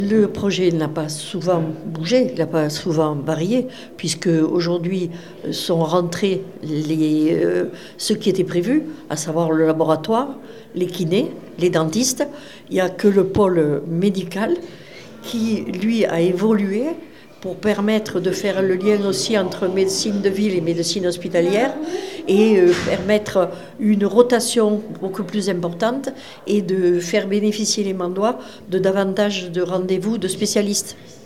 Le projet n'a pas souvent bougé, il n'a pas souvent varié, puisque aujourd'hui sont rentrés ceux qui étaient prévus, à savoir le laboratoire, les kinés, les dentistes. Il n'y a que le pôle médical qui, lui, a évolué pour permettre de faire le lien aussi entre médecine de ville et médecine hospitalière et permettre une rotation beaucoup plus importante et de faire bénéficier les Mandois de davantage de rendez-vous de spécialistes.